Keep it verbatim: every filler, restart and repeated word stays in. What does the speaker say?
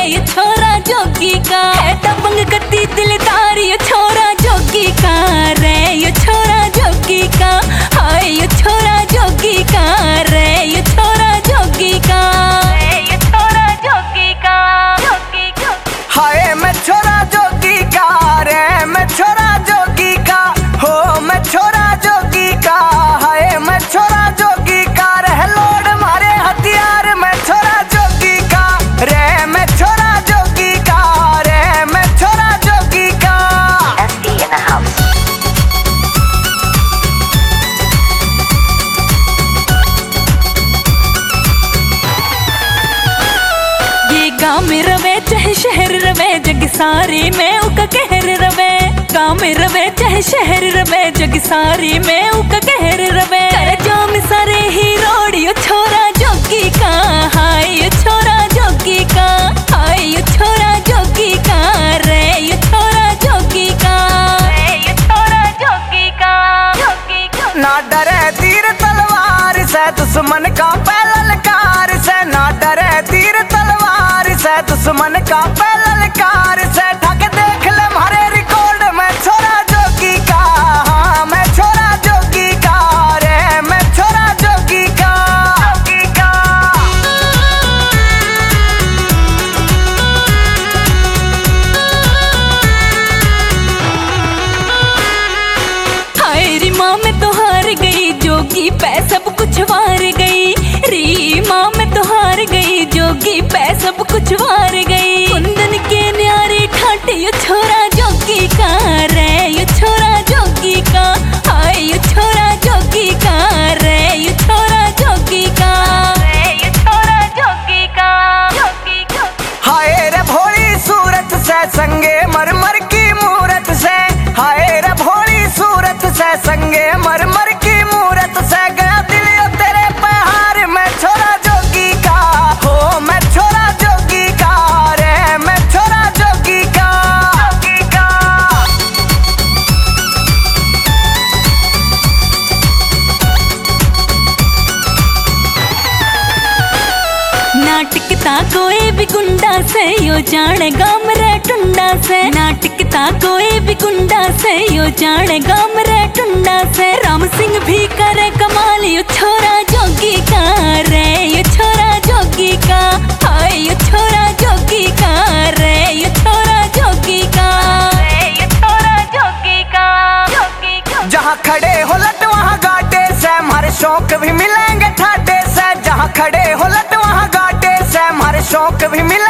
ये छोरा जोगी का है दबंग कती दिलदार ये छोरा जोगी का रे ये छोरा जोगी का हाय ये छोरा जोगी का रे ये छोरा जोगी का ये छोरा जोगी का जोगी का हाय मैं छोरा जोगी का रे मैं छोरा जोगी का हो मैं छोरा जोगी का हाय मैं छोरा जोगी का रह लोड मारे हथियार मैं छोरा जोगी का रे मैं छोरा जोगी का रे मैं छोरा जोगी का S D in the house. ये गाँव में रवे चाहे शहर रवे जग सारी में उका कहर रवे गाँव में रवे चाहे शहर रवे जग सारी में उका कहर रवे कर जो में सारे ही रोड यो छोरा जोगी का हाय यो छोरा जोगी का हाय यो छोरा जोगी का रे यो छोरा जोगी का रे यो छोरा जोगी का जोगी का ना डरे तीर तलवार से दुश्मन का ललकार से ना डरे तीर तलवार से दुश्मन का ललकार से ठग देख ले मारे रिकॉर्ड मैं छोरा जोगी का हाँ मैं छोरा जोगी का रे मैं छोरा जोगी का जोगी का हाय री माँ मैं तो हार गई जोगी पै सब कुछ वार गई री माँ मैं तो हार गई जोगी पै सब कुछ वार गई कुंदन के न्यारे ठाटे यो छोरा जोगी का रे यो छोरा जोगी का हाय यो छोरा जोगी का रे यो छोरा जोगी का रे यो छोरा जोगी का जोगी का हाय रे भोली सूरत से संगे मरमर की मूरत से हाय रे भोली सूरत से संगे मरमर की मूरत से गया दिल यो तेरे पहाड़ मैं छोरा जोगी का हो मैं छोरा जोगी का रे मैं छोरा जोगी का जोगी का नाटकता कोई भी गुंडा से यो जाने गाम रे टुंडा से नाटकता कोई भी गुंडा से यो जाने गाम रे टुंडा से राम सिंह भी करे कमाल यो छोरा जोगी का रे यो छोरा जोगी का हाय यो छोरा जोगी का रे यो छोरा जोगी का रे यो छोरा जोगी का जोगी का जहाँ खड़े हो लट वहाँ गाटे से हमारे शौक भी मिलेंगे ठाटे से जहाँ खड़े हो लट वहाँ गाटे से हमारे शौक भी मिलेंगे